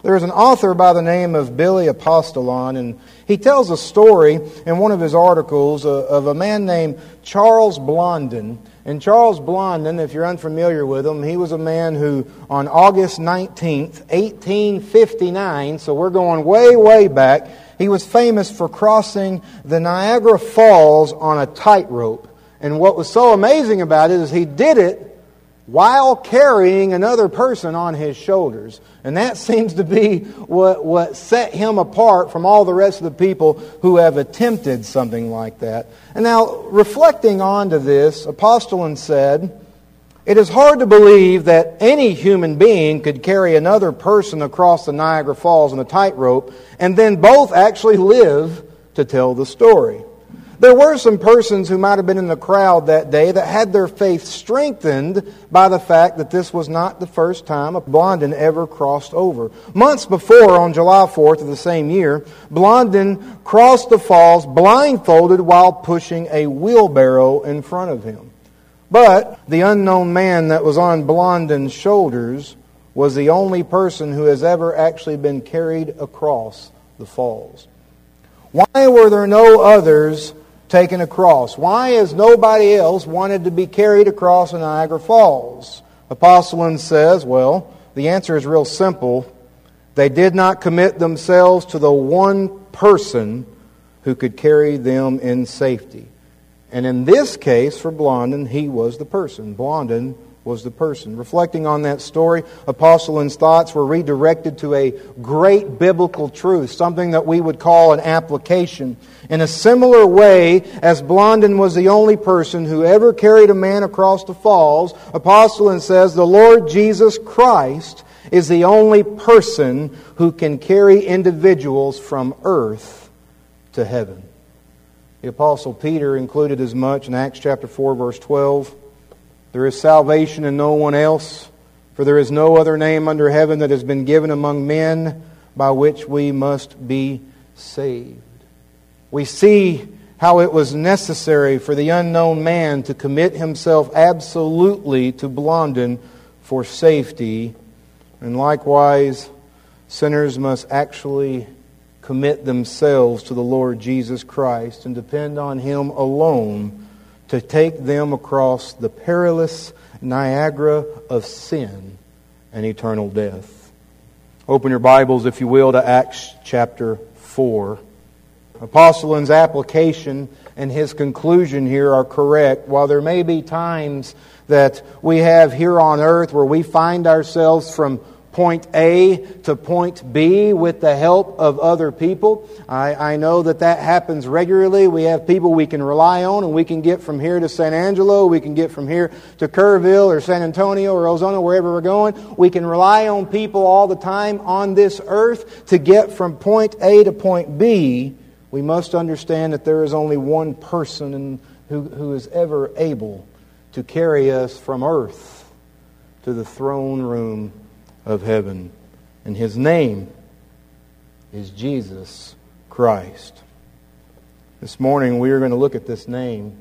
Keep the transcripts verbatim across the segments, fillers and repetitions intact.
There's an author by the name of Billy Apostolon, and he tells a story in one of his articles of a man named Charles Blondin. And Charles Blondin, if you're unfamiliar with him, he was a man who on August nineteenth, eighteen fifty-nine, so we're going way, way back, he was famous for crossing the Niagara Falls on a tightrope. And what was so amazing about it is he did it while carrying another person on his shoulders. And that seems to be what, what set him apart from all the rest of the people who have attempted something like that. And now, reflecting onto this, Apostolon said, "It is hard to believe that any human being could carry another person across the Niagara Falls on a tightrope and then both actually live to tell the story. There were some persons who might have been in the crowd that day that had their faith strengthened by the fact that this was not the first time a Blondin ever crossed over. Months before, on July fourth of the same year, Blondin crossed the falls blindfolded while pushing a wheelbarrow in front of him. But the unknown man that was on Blondin's shoulders was the only person who has ever actually been carried across the falls. Why were there no others taken across? Why has nobody else wanted to be carried across the Niagara Falls? Apostolon says, well, the answer is real simple. They did not commit themselves to the one person who could carry them in safety. And in this case, for Blondin, he was the person. Blondin was the person. Reflecting on that story, Apostolon's thoughts were redirected to a great biblical truth, something that we would call an application. In a similar way, as Blondin was the only person who ever carried a man across the falls, Apostolon says the Lord Jesus Christ is the only person who can carry individuals from earth to heaven. The Apostle Peter included as much in Acts chapter four, verse twelve. There is salvation in no one else, for there is no other name under heaven that has been given among men by which we must be saved. We see how it was necessary for the unknown man to commit himself absolutely to Blondin for safety. And likewise, sinners must actually commit themselves to the Lord Jesus Christ and depend on Him alone to take them across the perilous Niagara of sin and eternal death. Open your Bibles, if you will, to Acts chapter four. Apostolon's application and his conclusion here are correct. While there may be times that we have here on earth where we find ourselves from point A to point B with the help of other people. I, I know that that happens regularly. We have people we can rely on, and we can get from here to San Angelo, we can get from here to Kerrville or San Antonio or Ozona, wherever we're going. We can rely on people all the time on this earth to get from point A to point B. We must understand that there is only one person in, who, who is ever able to carry us from earth to the throne room of heaven. And His name is Jesus Christ. This morning we are going to look at this name,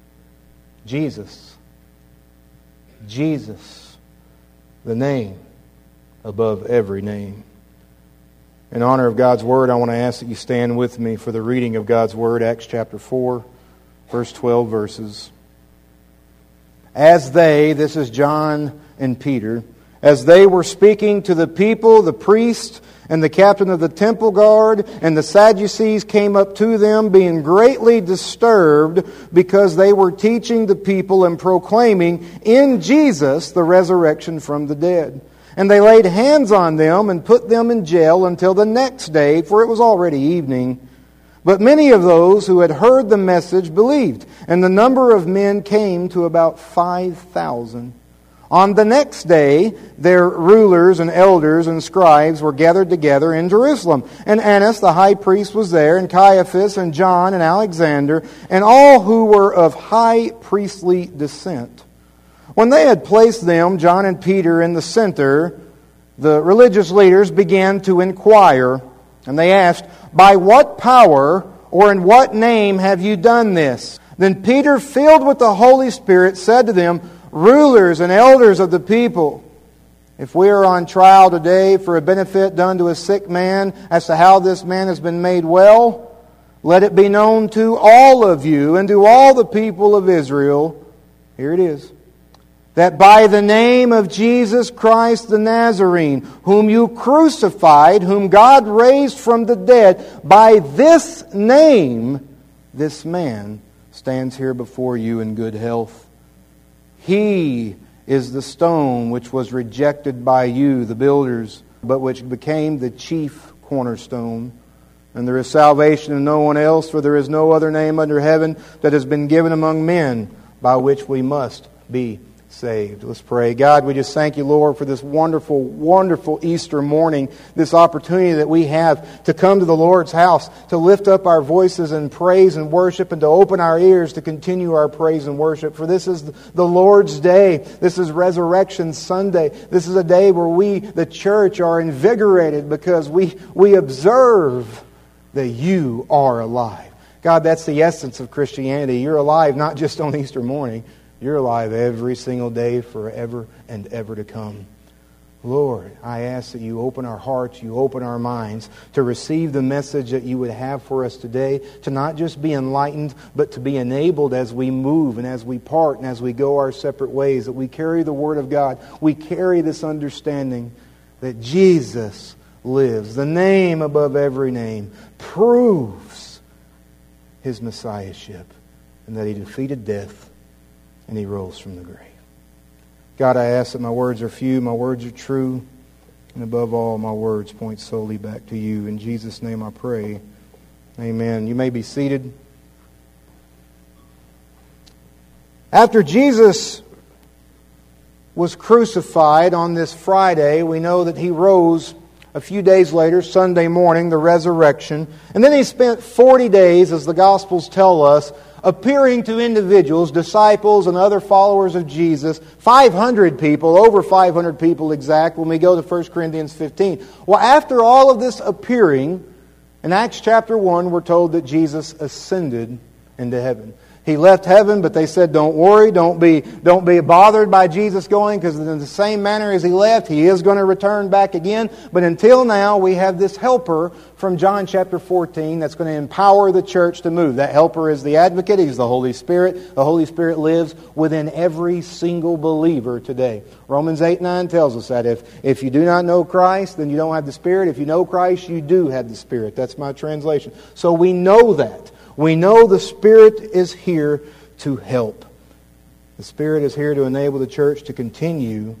Jesus. Jesus, the name above every name. In honor of God's Word, I want to ask that you stand with me for the reading of God's Word, Acts chapter four, verse twelve verses. As they, this is John and Peter, as they were speaking to the people, the priest and the captain of the temple guard and the Sadducees came up to them, being greatly disturbed because they were teaching the people and proclaiming in Jesus the resurrection from the dead. And they laid hands on them and put them in jail until the next day, for it was already evening. But many of those who had heard the message believed, and the number of men came to about five thousand. On the next day, their rulers and elders and scribes were gathered together in Jerusalem. And Annas the high priest was there, and Caiaphas and John and Alexander, and all who were of high priestly descent. When they had placed them, John and Peter, in the center, the religious leaders began to inquire. And they asked, "By what power or in what name have you done this?" Then Peter, filled with the Holy Spirit, said to them, "Rulers and elders of the people, If we are on trial today for a benefit done to a sick man as to how this man has been made well, let it be known to all of you and to all the people of Israel, here it is, that by the name of Jesus Christ the Nazarene, whom you crucified, whom God raised from the dead, by this name, this man stands here before you in good health. He is the stone which was rejected by you, the builders, but which became the chief cornerstone. And there is salvation in no one else, for there is no other name under heaven that has been given among men by which we must be saved. Let's pray. God, we just thank you, Lord, for this wonderful, wonderful Easter morning, this opportunity that we have to come to the Lord's house, to lift up our voices in praise and worship, and to open our ears to continue our praise and worship. For this is the Lord's day. This is Resurrection Sunday. This is a day where we, the church, are invigorated because we, we observe that you are alive. God, that's the essence of Christianity. You're alive not just on Easter morning. You're alive every single day forever and ever to come. Lord, I ask that you open our hearts, you open our minds to receive the message that you would have for us today, to not just be enlightened, but to be enabled as we move and as we part and as we go our separate ways, that we carry the Word of God. We carry this understanding that Jesus lives. The name above every name proves His Messiahship and that He defeated death and He rose from the grave. God, I ask that my words are few, my words are true, and above all, my words point solely back to you. In Jesus' name I pray. Amen. You may be seated. After Jesus was crucified on this Friday, we know that He rose a few days later, Sunday morning, the resurrection. And then He spent forty days, as the Gospels tell us, appearing to individuals, disciples and other followers of Jesus, five hundred people, over five hundred people exact, when we go to First Corinthians fifteen. Well, after all of this appearing, in Acts chapter one, we're told that Jesus ascended into heaven. He left heaven, but they said, don't worry, don't be, don't be bothered by Jesus going, because in the same manner as He left, He is going to return back again. But until now, we have this helper from John chapter fourteen that's going to empower the church to move. That helper is the advocate. He's the Holy Spirit. The Holy Spirit lives within every single believer today. Romans eight nine tells us that if, if you do not know Christ, then you don't have the Spirit. If you know Christ, you do have the Spirit. That's my translation. So we know that. We know the Spirit is here to help. The Spirit is here to enable the church to continue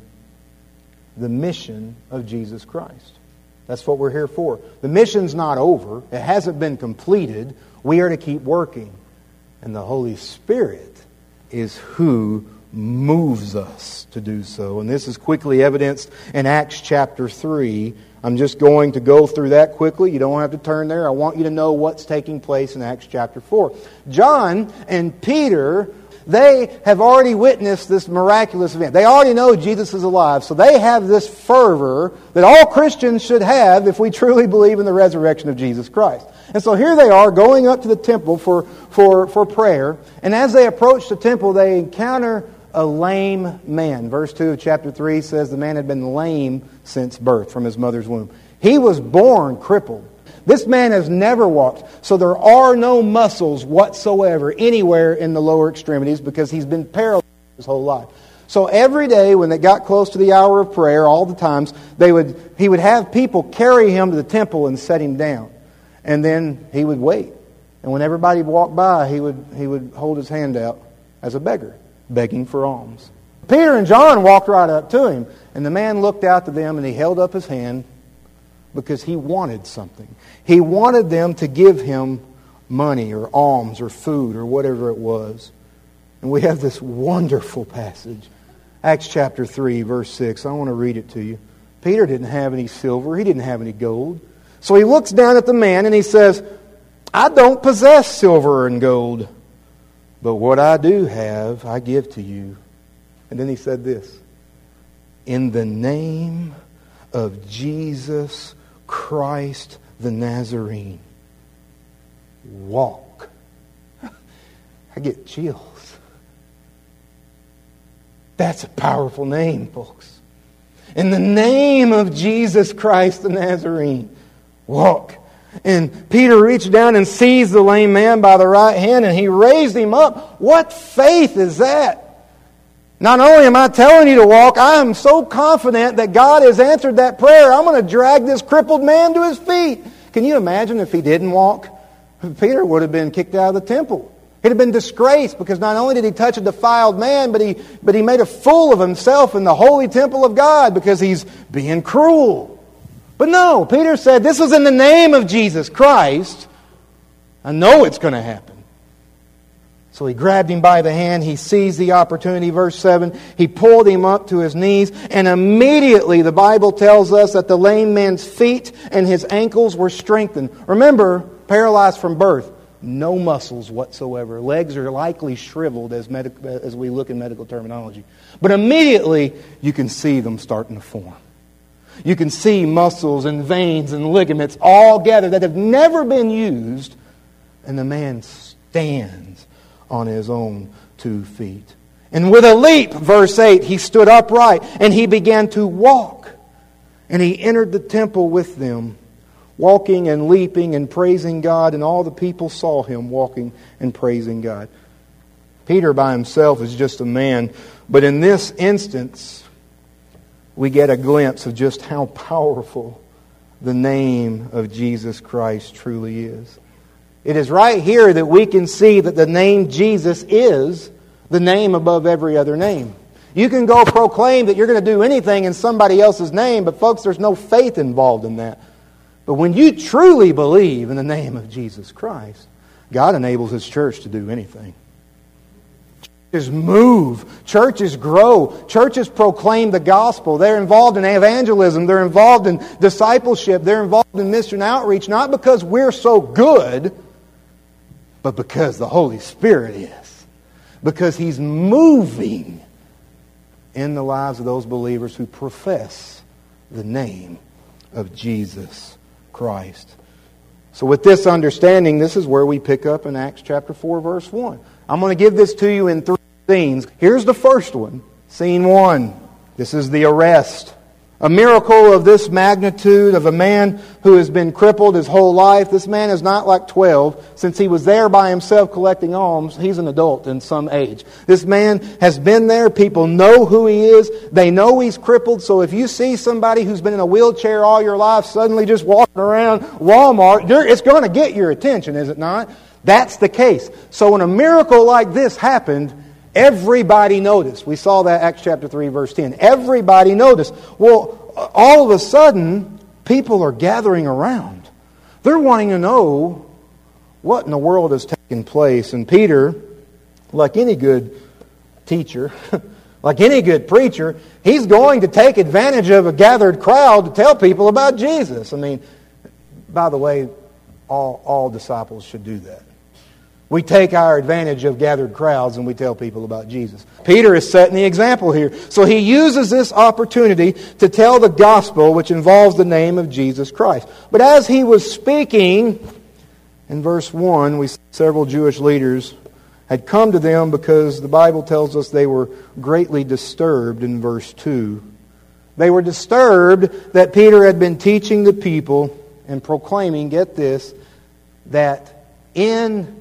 the mission of Jesus Christ. That's what we're here for. The mission's not over. It hasn't been completed. We are to keep working. And the Holy Spirit is who moves us to do so. And this is quickly evidenced in Acts chapter three. I'm just going to go through that quickly. You don't have to turn there. I want you to know what's taking place in Acts chapter four. John and Peter, they have already witnessed this miraculous event. They already know Jesus is alive. So they have this fervor that all Christians should have if we truly believe in the resurrection of Jesus Christ. And so here they are going up to the temple for, for, for prayer. And as they approach the temple, they encounter a lame man. Verse two of chapter three says the man had been lame since birth, from his mother's womb. He was born crippled. This man has never walked, so there are no muscles whatsoever anywhere in the lower extremities because he's been paralyzed his whole life. So every day when they got close to the hour of prayer, all the times, they would he would have people carry him to the temple and set him down. And then he would wait. And when everybody walked by, he would he would hold his hand out as a beggar, begging for alms. Peter and John walked right up to him, and the man looked out to them and he held up his hand because he wanted something. He wanted them to give him money or alms or food or whatever it was. And we have this wonderful passage. Acts chapter three, verse six. I want to read it to you. Peter didn't have any silver. He didn't have any gold. So he looks down at the man and he says, I don't possess silver and gold, but what I do have, I give to you. And then he said this, in the name of Jesus Christ the Nazarene, walk. I get chills. That's a powerful name, folks. In the name of Jesus Christ the Nazarene, walk. And Peter reached down and seized the lame man by the right hand, and he raised him up. What faith is that? Not only am I telling you to walk, I am so confident that God has answered that prayer. I'm going to drag this crippled man to his feet. Can you imagine if he didn't walk? Peter would have been kicked out of the temple. He'd have been disgraced because not only did he touch a defiled man, but he, but he made a fool of himself in the holy temple of God because he's being cruel. But no, Peter said, this was in the name of Jesus Christ. I know it's going to happen. So he grabbed him by the hand. He seized the opportunity. Verse seven, he pulled him up to his knees. And immediately the Bible tells us that the lame man's feet and his ankles were strengthened. Remember, paralyzed from birth. No muscles whatsoever. Legs are likely shriveled as, medic- as we look in medical terminology. But immediately you can see them starting to form. You can see muscles and veins and ligaments all gathered that have never been used. And the man stands on his own two feet. And with a leap, verse eight, he stood upright and he began to walk. And he entered the temple with them, walking and leaping and praising God, and all the people saw him walking and praising God. Peter by himself is just a man, but in this instance, we get a glimpse of just how powerful the name of Jesus Christ truly is. It is right here that we can see that the name Jesus is the name above every other name. You can go proclaim that you're going to do anything in somebody else's name, but folks, there's no faith involved in that. But when you truly believe in the name of Jesus Christ, God enables His church to do anything. Churches move. Churches grow. Churches proclaim the gospel. They're involved in evangelism. They're involved in discipleship. They're involved in mission outreach, not because we're so good, but because the Holy Spirit is. Because He's moving in the lives of those believers who profess the name of Jesus Christ. So with this understanding, this is where we pick up in Acts chapter four, verse one. I'm going to give this to you in three scenes. Here's the first one. Scene one. This is the arrest. A miracle of this magnitude of a man who has been crippled his whole life. This man is not like twelve. Since he was there by himself collecting alms, he's an adult in some age. This man has been there. People know who he is. They know he's crippled. So if you see somebody who's been in a wheelchair all your life suddenly just walking around Walmart, it's going to get your attention, is it not? That's the case. So when a miracle like this happened, everybody noticed. We saw that Acts chapter three, verse ten. Everybody noticed. Well, all of a sudden, people are gathering around. They're wanting to know what in the world has taken place. And Peter, like any good teacher, like any good preacher, he's going to take advantage of a gathered crowd to tell people about Jesus. I mean, by the way, all, all disciples should do that. We take our advantage of gathered crowds and we tell people about Jesus. Peter is setting the example here. So he uses this opportunity to tell the gospel, which involves the name of Jesus Christ. But as he was speaking, in verse one, we see several Jewish leaders had come to them because the Bible tells us they were greatly disturbed in verse two. They were disturbed that Peter had been teaching the people and proclaiming, get this, that in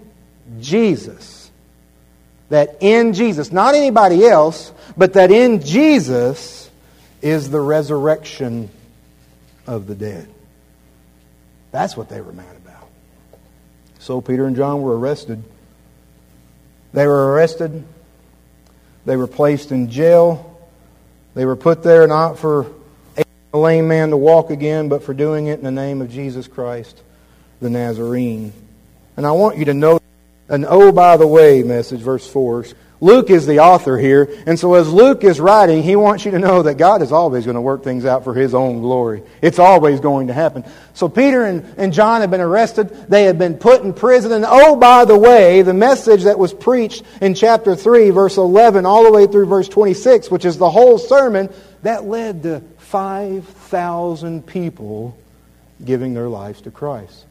Jesus, that in Jesus, not anybody else, but that in Jesus is the resurrection of the dead. That's what they were mad about. So Peter and John were arrested. They were arrested. They were placed in jail. They were put there not for a lame man to walk again, but for doing it in the name of Jesus Christ, the Nazarene. And I want you to know an oh, by the way message, verse four. Luke is the author here, and so as Luke is writing, he wants you to know that God is always going to work things out for His own glory. It's always going to happen. So Peter and, and John have been arrested. They have been put in prison. And oh, by the way, the message that was preached in chapter three, verse eleven, all the way through verse twenty-six, which is the whole sermon, that led to five thousand people giving their lives to Christ.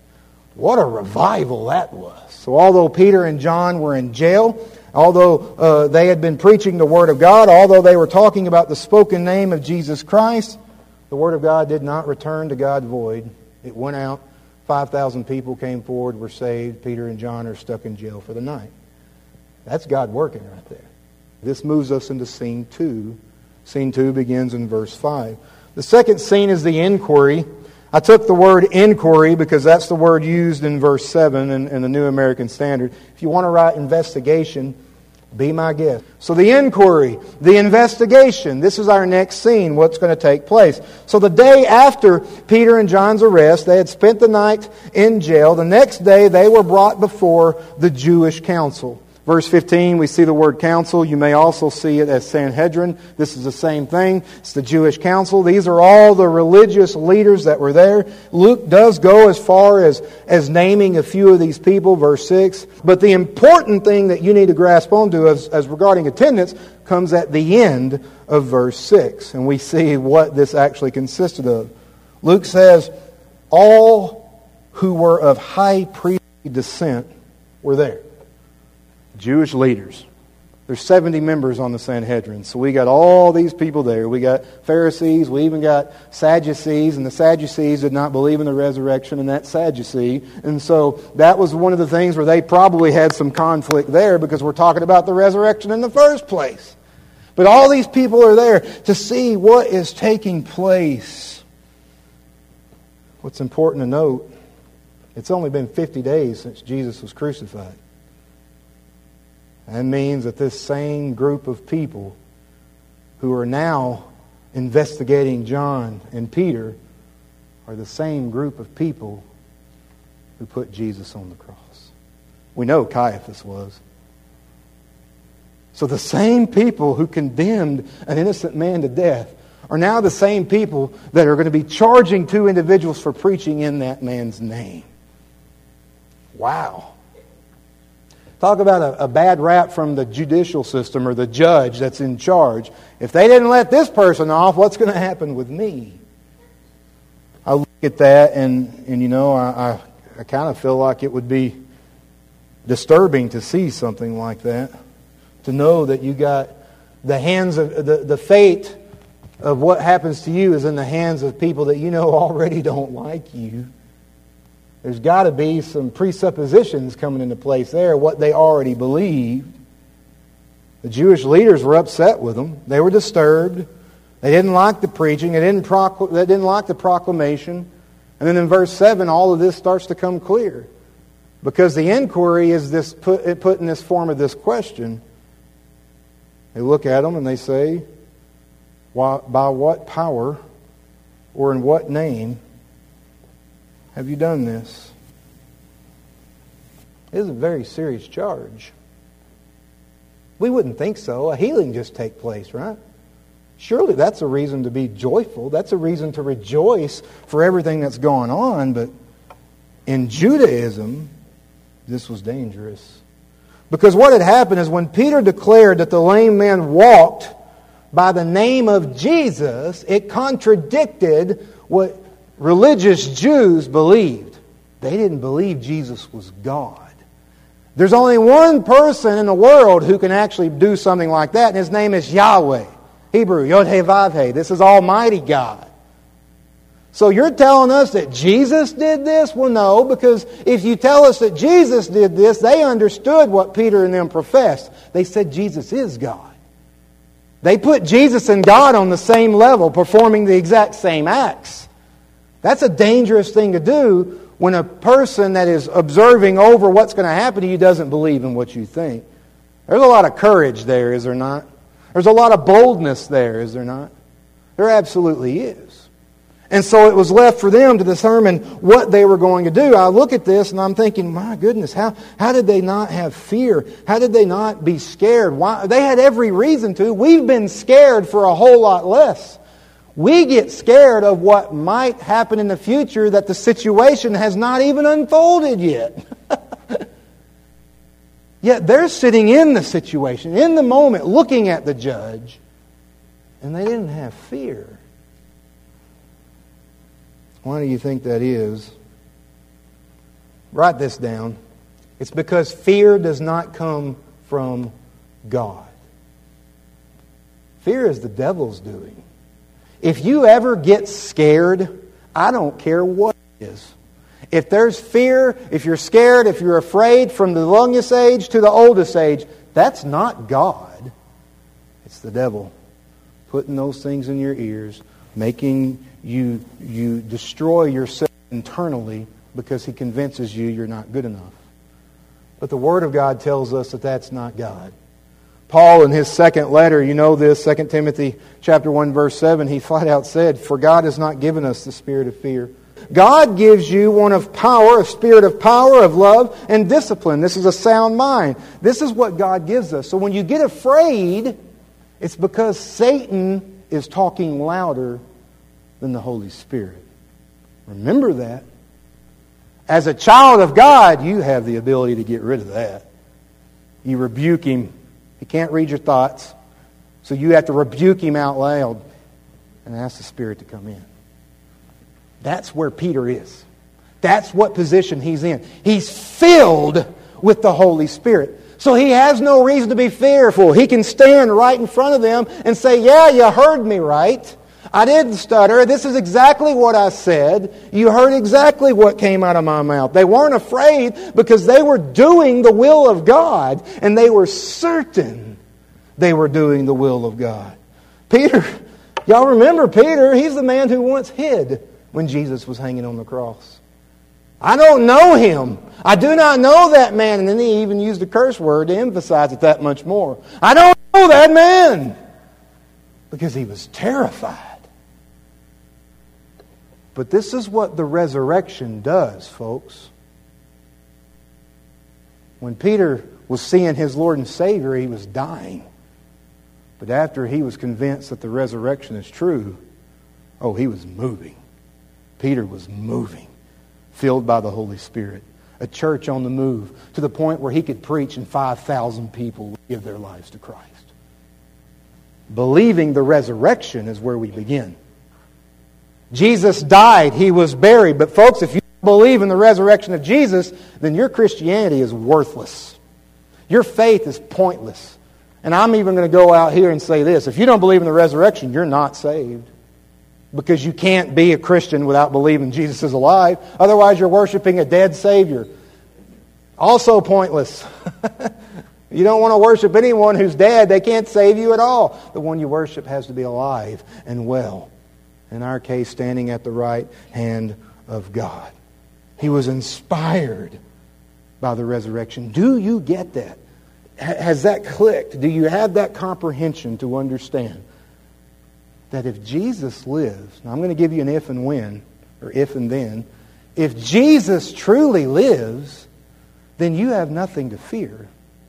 What a revival that was. So although Peter and John were in jail, although uh, they had been preaching the Word of God, although they were talking about the spoken name of Jesus Christ, the Word of God did not return to God void. It went out. five thousand people came forward, were saved. Peter and John are stuck in jail for the night. That's God working right there. This moves us into scene two. Scene two begins in verse five. The second scene is the inquiry. I took the word inquiry because that's the word used in verse seven in, in the New American Standard. If you want to write investigation, be my guest. So the inquiry, the investigation, this is our next scene, what's going to take place. So the day after Peter and John's arrest, they had spent the night in jail. The next day they were brought before the Jewish council. Verse fifteen, we see the word council. You may also see it as Sanhedrin. This is the same thing. It's the Jewish council. These are all the religious leaders that were there. Luke does go as far as, as naming a few of these people, verse six. But the important thing that you need to grasp onto as, as regarding attendance comes at the end of verse six. And we see what this actually consisted of. Luke says, all who were of high priestly descent were there. Jewish leaders. There's seventy members on the Sanhedrin. So we got all these people there. We got Pharisees. We even got Sadducees. And the Sadducees did not believe in the resurrection, and that's Sadducee. And so that was one of the things where they probably had some conflict there because we're talking about the resurrection in the first place. But all these people are there to see what is taking place. What's important to note, it's only been fifty days since Jesus was crucified. That means that this same group of people who are now investigating John and Peter are the same group of people who put Jesus on the cross. We know Caiaphas was. So the same people who condemned an innocent man to death are now the same people that are going to be charging two individuals for preaching in that man's name. Wow. Talk about a, a bad rap from the judicial system or the judge that's in charge. If they didn't let this person off, what's going to happen with me? I look at that and, and you know, I, I, I kind of feel like it would be disturbing to see something like that. To know that you got the hands of, the, the fate of what happens to you is in the hands of people that you know already don't like you. There's got to be some presuppositions coming into place there, what they already believed. The Jewish leaders were upset with them. They were disturbed. They didn't like the preaching. They didn't, procl- they didn't like the proclamation. And then in verse seven, all of this starts to come clear. Because the inquiry is this put, put in this form of this question. They look at them and they say, Why, by what power or in what name have you done this? It is a very serious charge. We wouldn't think so. A healing just take place, right? Surely that's a reason to be joyful. That's a reason to rejoice for everything that's going on. But in Judaism, this was dangerous. Because what had happened is when Peter declared that the lame man walked by the name of Jesus, it contradicted what religious Jews believed. They didn't believe Jesus was God. There's only one person in the world who can actually do something like that, and his name is Yahweh. Hebrew, Yod-Heh-Vav-Heh. This is Almighty God. So you're telling us that Jesus did this? Well, no, because if you tell us that Jesus did this, they understood what Peter and them professed. They said Jesus is God. They put Jesus and God on the same level, performing the exact same acts. That's a dangerous thing to do when a person that is observing over what's going to happen to you doesn't believe in what you think. There's a lot of courage there, is there not? There's a lot of boldness there, is there not? There absolutely is. And so it was left for them to determine what they were going to do. I look at this and I'm thinking, my goodness, how, how did they not have fear? How did they not be scared? Why? They had every reason to. We've been scared for a whole lot less. We get scared of what might happen in the future that the situation has not even unfolded yet. Yet they're sitting in the situation, in the moment, looking at the judge, and they didn't have fear. Why do you think that is? Write this down. It's because fear does not come from God. Fear is the devil's doing. If you ever get scared, I don't care what it is. If there's fear, if you're scared, if you're afraid from the youngest age to the oldest age, that's not God. It's the devil putting those things in your ears, making you, you destroy yourself internally because he convinces you you're not good enough. But the Word of God tells us that that's not God. Paul, in his second letter, you know this, Second Timothy chapter one, verse seven, he flat out said, "For God has not given us the spirit of fear." God gives you one of power, a spirit of power, of love, and discipline. This is a sound mind. This is what God gives us. So when you get afraid, it's because Satan is talking louder than the Holy Spirit. Remember that. As a child of God, you have the ability to get rid of that. You rebuke him. He can't read your thoughts. So you have to rebuke him out loud and ask the Spirit to come in. That's where Peter is. That's what position he's in. He's filled with the Holy Spirit. So he has no reason to be fearful. He can stand right in front of them and say, "Yeah, you heard me right. I didn't stutter. This is exactly what I said. You heard exactly what came out of my mouth." They weren't afraid because they were doing the will of God. And they were certain they were doing the will of God. Peter, y'all remember Peter? He's the man who once hid when Jesus was hanging on the cross. "I don't know him. I do not know that man." And then he even used a curse word to emphasize it that much more. "I don't know that man." Because he was terrified. But this is what the resurrection does, folks. When Peter was seeing his Lord and Savior, he was dying. But after he was convinced that the resurrection is true, oh, he was moving. Peter was moving, filled by the Holy Spirit. A church on the move, to the point where he could preach and five thousand people would give their lives to Christ. Believing the resurrection is where we begin. Jesus died, He was buried. But folks, if you believe in the resurrection of Jesus, then your Christianity is worthless. Your faith is pointless. And I'm even going to go out here and say this. If you don't believe in the resurrection, you're not saved. Because you can't be a Christian without believing Jesus is alive. Otherwise, you're worshiping a dead Savior. Also pointless. You don't want to worship anyone who's dead. They can't save you at all. The one you worship has to be alive and well. In our case, standing at the right hand of God. He was inspired by the resurrection. Do you get that? Has that clicked? Do you have that comprehension to understand that if Jesus lives, now I'm going to give you an if and when, or if and then. If Jesus truly lives, then you have nothing to fear.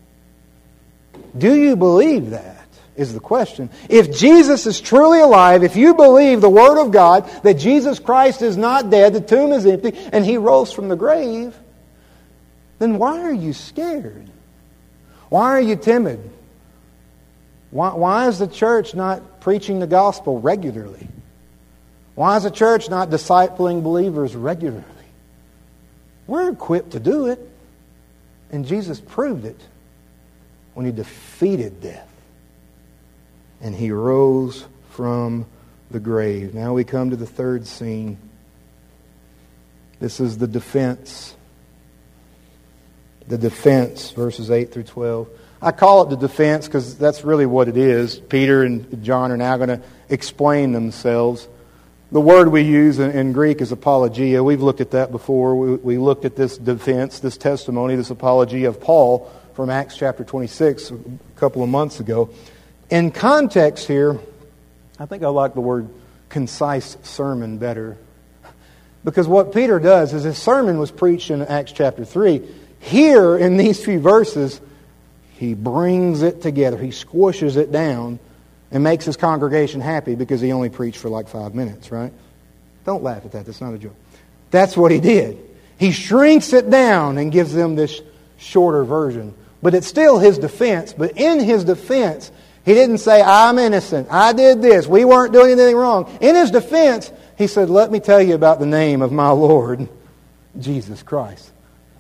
Do you believe that? Is the question. If Jesus is truly alive, if you believe the Word of God, that Jesus Christ is not dead, the tomb is empty, and He rose from the grave, then why are you scared? Why are you timid? Why, why is the church not preaching the gospel regularly? Why is the church not discipling believers regularly? We're equipped to do it. And Jesus proved it when He defeated death. And He rose from the grave. Now we come to the third scene. This is the defense. The defense, verses eight through twelve. I call it the defense because that's really what it is. Peter and John are now going to explain themselves. The word we use in, in Greek is apologia. We've looked at that before. We, we looked at this defense, this testimony, this apologia of Paul from Acts chapter twenty-six a couple of months ago. In context here, I think I like the word concise sermon better. Because what Peter does is his sermon was preached in Acts chapter three. Here, in these few verses, he brings it together. He squishes it down and makes his congregation happy because he only preached for like five minutes, right? Don't laugh at that. That's not a joke. That's what he did. He shrinks it down and gives them this shorter version. But it's still his defense. But in his defense, he didn't say, I'm innocent. I did this. We weren't doing anything wrong. In his defense, he said, let me tell you about the name of my Lord, Jesus Christ.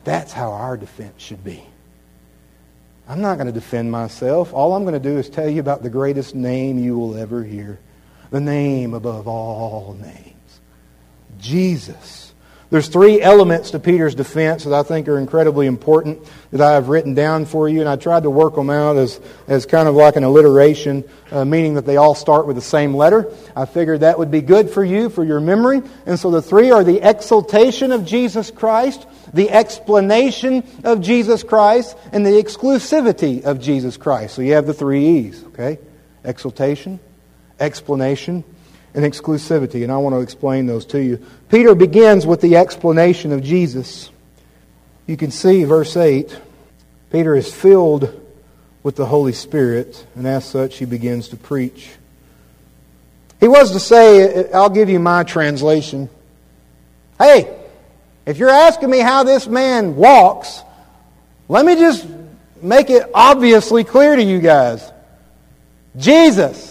That's how our defense should be. I'm not going to defend myself. All I'm going to do is tell you about the greatest name you will ever hear. The name above all names. Jesus. There's three elements to Peter's defense that I think are incredibly important that I have written down for you, and I tried to work them out as, as kind of like an alliteration, uh, meaning that they all start with the same letter. I figured that would be good for you, for your memory. And so the three are the exaltation of Jesus Christ, the explanation of Jesus Christ, and the exclusivity of Jesus Christ. So you have the three E's, okay? Exaltation, explanation, and exclusivity. And I want to explain those to you. Peter begins with the explanation of Jesus. You can see verse eight. Peter is filled with the Holy Spirit, and as such he begins to preach. He was to say, I'll give you my translation. Hey, if you're asking me how this man walks, let me just make it obviously clear to you guys. Jesus.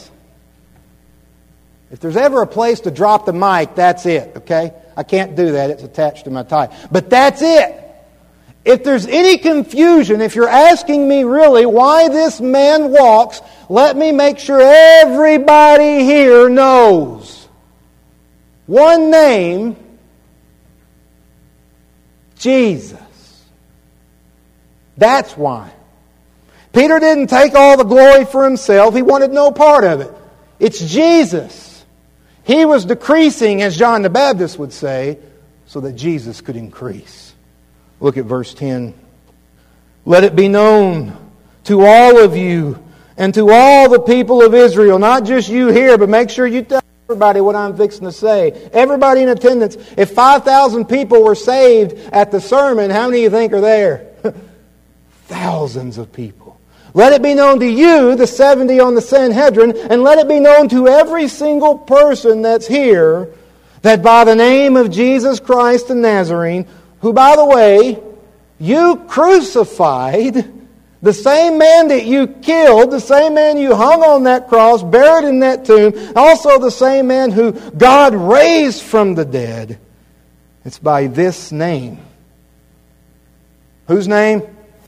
If there's ever a place to drop the mic, that's it, okay? I can't do that. It's attached to my tie. But that's it. If there's any confusion, if you're asking me really why this man walks, let me make sure everybody here knows. One name, Jesus. That's why. Peter didn't take all the glory for himself. He wanted no part of it. It's Jesus. He was decreasing, as John the Baptist would say, so that Jesus could increase. Look at verse ten. Let it be known to all of you and to all the people of Israel, not just you here, but make sure you tell everybody what I'm fixing to say. Everybody in attendance. If five thousand people were saved at the sermon, how many of you think are there? Thousands of people. Let it be known to you, the seventy on the Sanhedrin, and let it be known to every single person that's here, that by the name of Jesus Christ the Nazarene, who, by the way, you crucified, the same man that you killed, the same man you hung on that cross, buried in that tomb, also the same man who God raised from the dead. It's by this name. Whose name?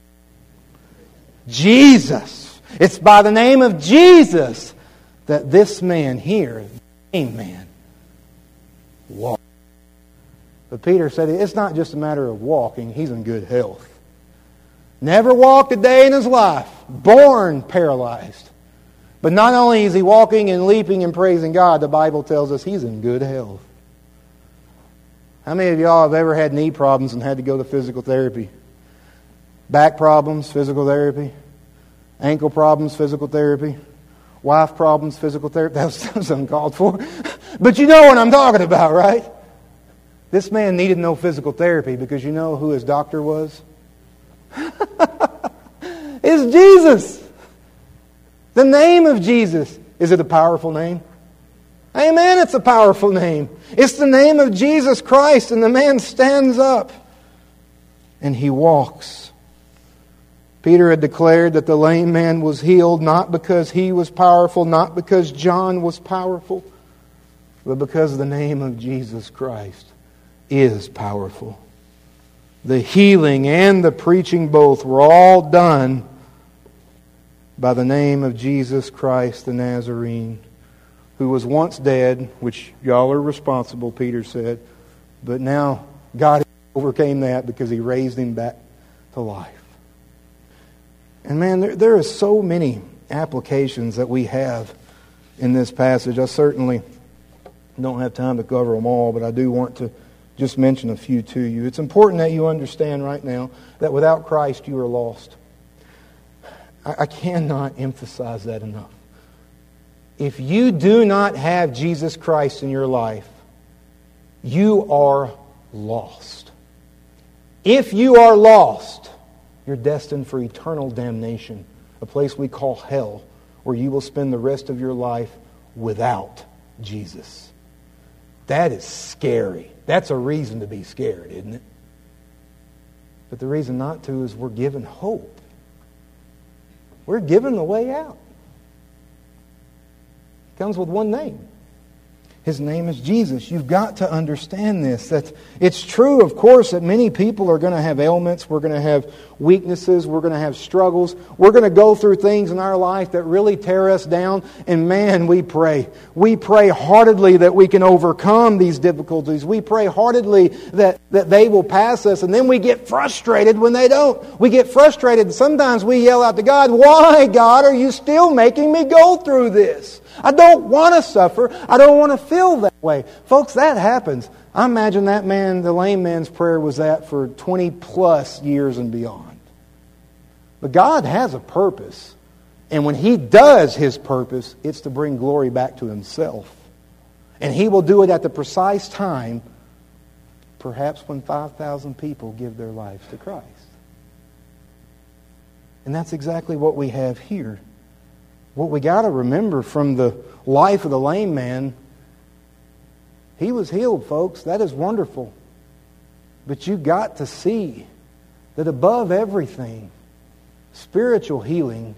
Jesus. It's by the name of Jesus that this man here, the same man, walked. But Peter said it's not just a matter of walking. He's in good health. Never walked a day in his life. Born paralyzed. But not only is he walking and leaping and praising God, the Bible tells us he's in good health. How many of y'all have ever had knee problems and had to go to physical therapy? Back problems, physical therapy. Ankle problems, physical therapy. Wife problems, physical therapy. That was, that was uncalled for. But you know what I'm talking about, right? This man needed no physical therapy because you know who his doctor was? It's Jesus. The name of Jesus. Is it a powerful name? Amen, it's a powerful name. It's the name of Jesus Christ, and the man stands up and he walks. Peter had declared that the lame man was healed not because he was powerful, not because John was powerful, but because the name of Jesus Christ is powerful. The healing and the preaching both were all done by the name of Jesus Christ the Nazarene, who was once dead, which y'all are responsible, Peter said, but now God overcame that because He raised Him back to life. And man, there, there are so many applications that we have in this passage. I certainly don't have time to cover them all, but I do want to just mention a few to you. It's important that you understand right now that without Christ you are lost. I, I cannot emphasize that enough. If you do not have Jesus Christ in your life, you are lost. If you are lost, you're destined for eternal damnation, a place we call hell, where you will spend the rest of your life without Jesus. That is scary. That's a reason to be scared, isn't it? But the reason not to is we're given hope. We're given the way out. It comes with one name. His name is Jesus. You've got to understand this. That it's true, of course, that many people are going to have ailments. We're going to have weaknesses. We're going to have struggles. We're going to go through things in our life that really tear us down. And man, we pray. We pray heartedly that we can overcome these difficulties. We pray heartedly that, that they will pass us. And then we get frustrated when they don't. We get frustrated. Sometimes we yell out to God, "Why, God, are you still making me go through this? I don't want to suffer. I don't want to feel that way." Folks, that happens. I imagine that man, the lame man's prayer was that for twenty plus years and beyond. But God has a purpose. And when He does His purpose, it's to bring glory back to Himself. And He will do it at the precise time, perhaps when five thousand people give their lives to Christ. And that's exactly what we have here. What we got to remember from the life of the lame man, he was healed, folks. That is wonderful. But you got to see that above everything, spiritual healing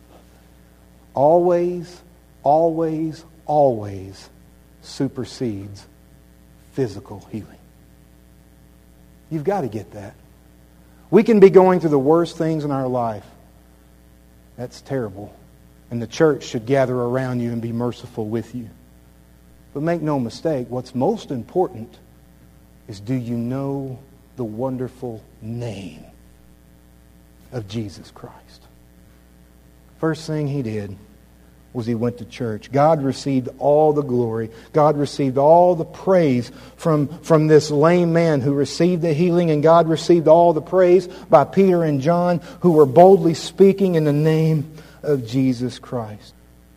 always, always, always supersedes physical healing. You've got to get that. We can be going through the worst things in our life. That's terrible. And the church should gather around you and be merciful with you. But make no mistake, what's most important is, do you know the wonderful name of Jesus Christ? First thing He did was He went to church. God received all the glory. God received all the praise from, from this lame man who received the healing, and God received all the praise by Peter and John, who were boldly speaking in the name of Jesus Christ.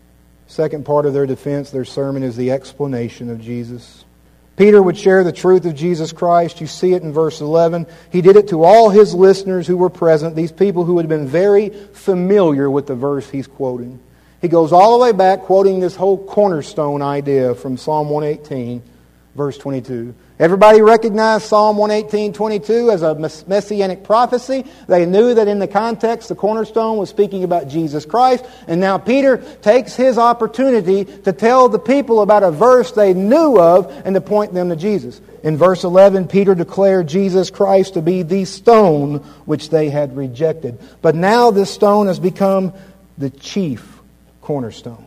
Second part of their defense, their sermon, is the explanation of Jesus. Peter would share the truth of Jesus Christ. You see it in verse eleven. He did it to all his listeners who were present, these people who had been very familiar with the verse he's quoting. He goes all the way back, quoting this whole cornerstone idea from Psalm one eighteen, verse twenty-two. Everybody recognized Psalm one eighteen, twenty-two as a messianic prophecy. They knew that in the context, the cornerstone was speaking about Jesus Christ. And now Peter takes his opportunity to tell the people about a verse they knew of and to point them to Jesus. In verse eleven, Peter declared Jesus Christ to be the stone which they had rejected. But now this stone has become the chief cornerstone.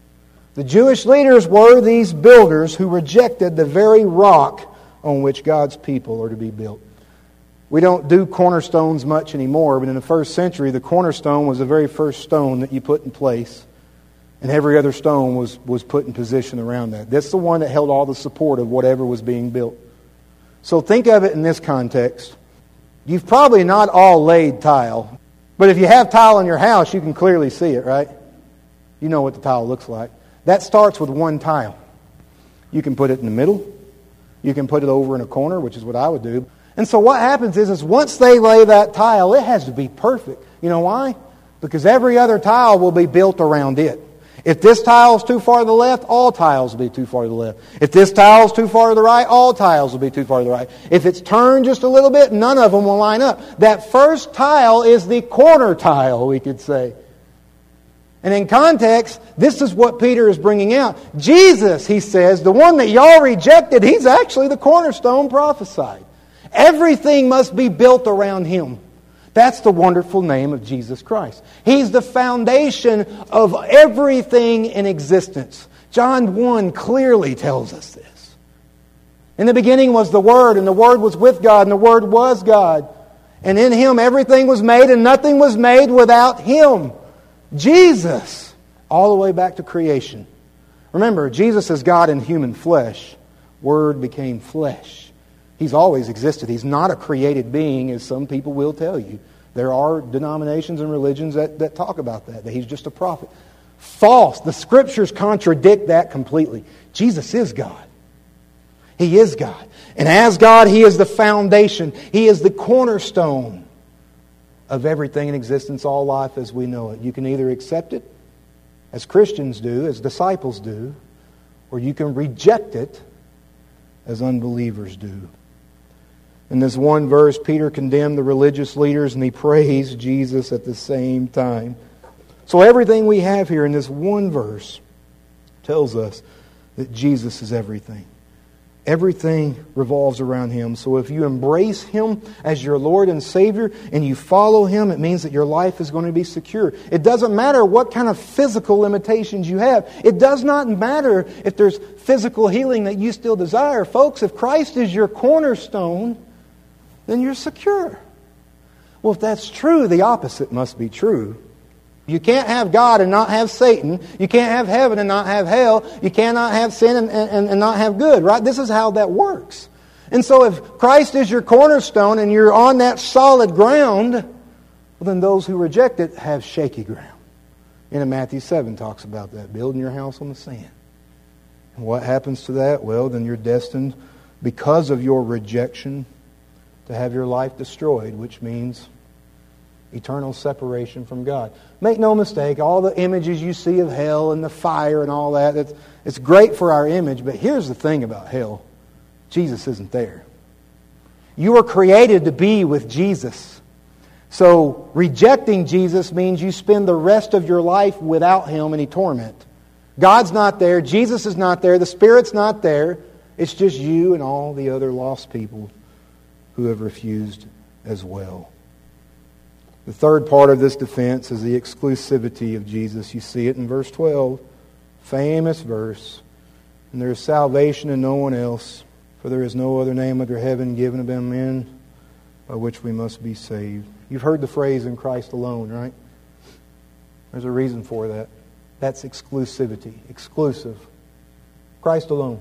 The Jewish leaders were these builders who rejected the very rock on which God's people are to be built. We don't do cornerstones much anymore, but in the first century, the cornerstone was the very first stone that you put in place, and every other stone was, was put in position around that. That's the one that held all the support of whatever was being built. So think of it in this context. You've probably not all laid tile, but if you have tile in your house, you can clearly see it, right? You know what the tile looks like. That starts with one tile. You can put it in the middle. You can put it over in a corner, which is what I would do. And so what happens is, is once they lay that tile, it has to be perfect. You know why? Because every other tile will be built around it. If this tile is too far to the left, all tiles will be too far to the left. If this tile is too far to the right, all tiles will be too far to the right. If it's turned just a little bit, none of them will line up. That first tile is the corner tile, we could say. And in context, this is what Peter is bringing out. Jesus, he says, the one that y'all rejected, He's actually the cornerstone prophesied. Everything must be built around Him. That's the wonderful name of Jesus Christ. He's the foundation of everything in existence. John one clearly tells us this. In the beginning was the Word, and the Word was with God, and the Word was God. And in Him everything was made, and nothing was made without Him. Jesus, all the way back to creation. Remember, Jesus is God in human flesh. Word became flesh. He's always existed. He's not a created being, as some people will tell you. There are denominations and religions that, that talk about that, that He's just a prophet. False. The Scriptures contradict that completely. Jesus is God. He is God. And as God, He is the foundation. He is the cornerstone of everything in existence, all life as we know it. You can either accept it, as Christians do, as disciples do, or you can reject it, as unbelievers do. In this one verse, Peter condemned the religious leaders and he praised Jesus at the same time. So everything we have here in this one verse tells us that Jesus is everything. Everything revolves around Him. So if you embrace Him as your Lord and Savior and you follow Him, it means that your life is going to be secure. It doesn't matter what kind of physical limitations you have. It does not matter if there's physical healing that you still desire. Folks, if Christ is your cornerstone, then you're secure. Well, if that's true, the opposite must be true. You can't have God and not have Satan. You can't have heaven and not have hell. You cannot have sin and, and, and not have good, right? This is how that works. And so if Christ is your cornerstone and you're on that solid ground, well, then those who reject it have shaky ground. And Matthew seven talks about that, building your house on the sand. And what happens to that? Well, then you're destined, because of your rejection, to have your life destroyed, which means eternal separation from God. Make no mistake, all the images you see of hell and the fire and all that, it's, it's great for our image, but here's the thing about hell. Jesus isn't there. You were created to be with Jesus. So rejecting Jesus means you spend the rest of your life without Him in torment. God's not there. Jesus is not there. The Spirit's not there. It's just you and all the other lost people who have refused as well. The third part of this defense is the exclusivity of Jesus. You see it in verse twelve. Famous verse. And there is salvation in no one else, for there is no other name under heaven given among men by which we must be saved. You've heard the phrase in Christ alone, right? There's a reason for that. That's exclusivity. Exclusive. Christ alone.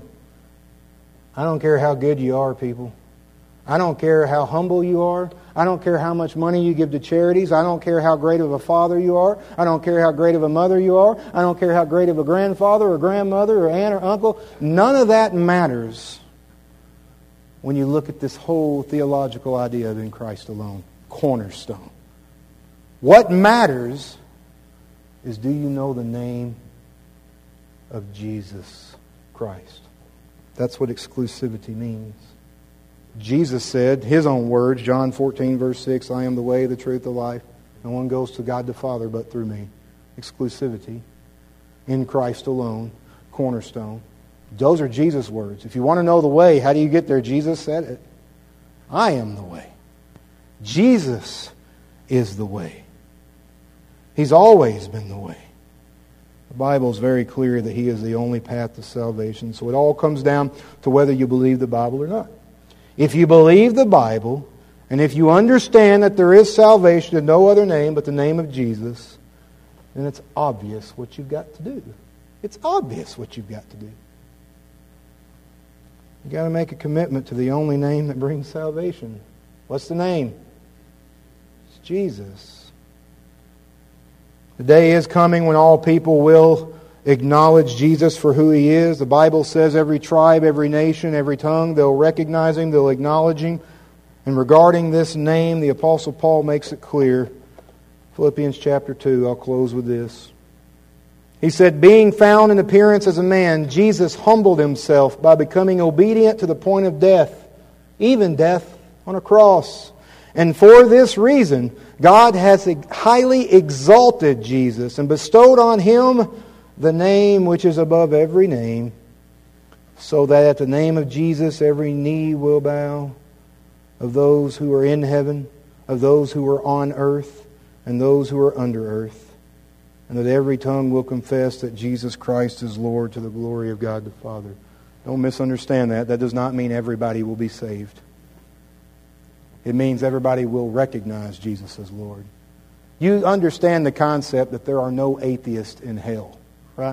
I don't care how good you are, people. I don't care how humble you are. I don't care how much money you give to charities. I don't care how great of a father you are. I don't care how great of a mother you are. I don't care how great of a grandfather or grandmother or aunt or uncle. None of that matters when you look at this whole theological idea of in Christ alone. Cornerstone. What matters is, do you know the name of Jesus Christ? That's what exclusivity means. Jesus said, His own words, John fourteen, verse six, I am the way, the truth, the life. No one goes to God the Father but through me. Exclusivity. In Christ alone. Cornerstone. Those are Jesus' words. If you want to know the way, how do you get there? Jesus said it. I am the way. Jesus is the way. He's always been the way. The Bible is very clear that He is the only path to salvation. So it all comes down to whether you believe the Bible or not. If you believe the Bible, and if you understand that there is salvation in no other name but the name of Jesus, then it's obvious what you've got to do. It's obvious what you've got to do. You've got to make a commitment to the only name that brings salvation. What's the name? It's Jesus. The day is coming when all people will acknowledge Jesus for who He is. The Bible says every tribe, every nation, every tongue, they'll recognize Him, they'll acknowledge Him. And regarding this name, the Apostle Paul makes it clear. Philippians chapter two, I'll close with this. He said, being found in appearance as a man, Jesus humbled Himself by becoming obedient to the point of death, even death on a cross. And for this reason, God has highly exalted Jesus and bestowed on Him the name which is above every name, so that at the name of Jesus every knee will bow, of those who are in heaven, of those who are on earth, and those who are under earth, and that every tongue will confess that Jesus Christ is Lord, to the glory of God the Father. Don't misunderstand that. That does not mean everybody will be saved. It means everybody will recognize Jesus as Lord. You understand the concept that there are no atheists in hell. Right?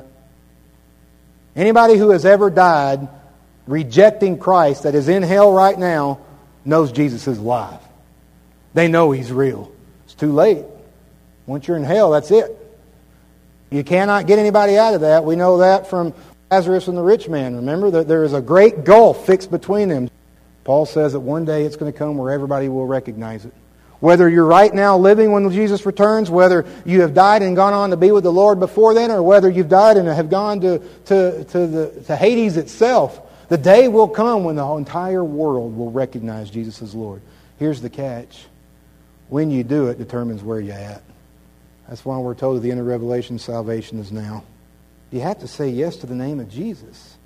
Anybody who has ever died rejecting Christ that is in hell right now knows Jesus is alive. They know He's real. It's too late. Once you're in hell, that's it. You cannot get anybody out of that. We know that from Lazarus and the rich man. Remember that there is a great gulf fixed between them. Paul says that one day it's going to come where everybody will recognize it. Whether you're right now living when Jesus returns, whether you have died and gone on to be with the Lord before then, or whether you've died and have gone to, to, to, the, to Hades itself, the day will come when the entire world will recognize Jesus as Lord. Here's the catch. When you do it determines where you're at. That's why we're told at the end of Revelation, salvation is now. You have to say yes to the name of Jesus.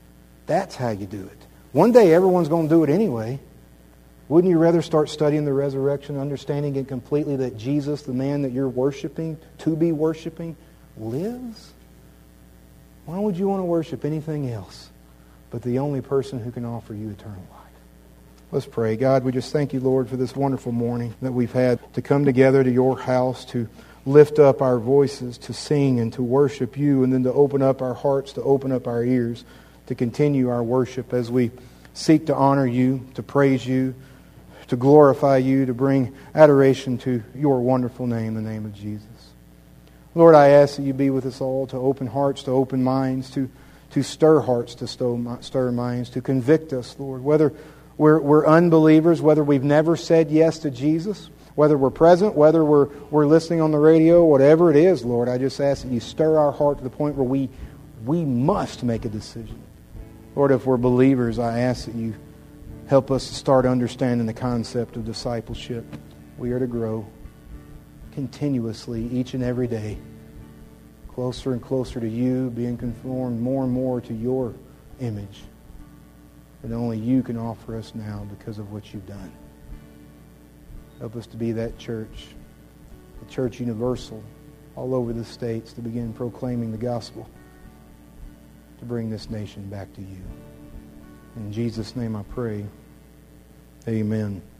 That's how you do it. One day everyone's going to do it anyway. Wouldn't you rather start studying the resurrection, understanding it completely that Jesus, the man that you're worshiping, to be worshiping, lives? Why would you want to worship anything else but the only person who can offer you eternal life? Let's pray. God, we just thank you, Lord, for this wonderful morning that we've had to come together to your house, to lift up our voices, to sing and to worship you, and then to open up our hearts, to open up our ears, to continue our worship as we seek to honor you, to praise you, to glorify you, to bring adoration to your wonderful name, the name of Jesus. Lord, I ask that you be with us all, to open hearts, to open minds, to, to stir hearts, to stir minds, to convict us, Lord, whether we're, we're unbelievers, whether we've never said yes to Jesus, whether we're present, whether we're, we're listening on the radio, whatever it is, Lord, I just ask that you stir our heart to the point where we, we must make a decision. Lord, if we're believers, I ask that you help us to start understanding the concept of discipleship. We are to grow continuously each and every day, closer and closer to you, being conformed more and more to your image that only you can offer us now because of what you've done. Help us to be that church, the church universal, all over the states, to begin proclaiming the gospel, to bring this nation back to you. In Jesus' name I pray. Amen.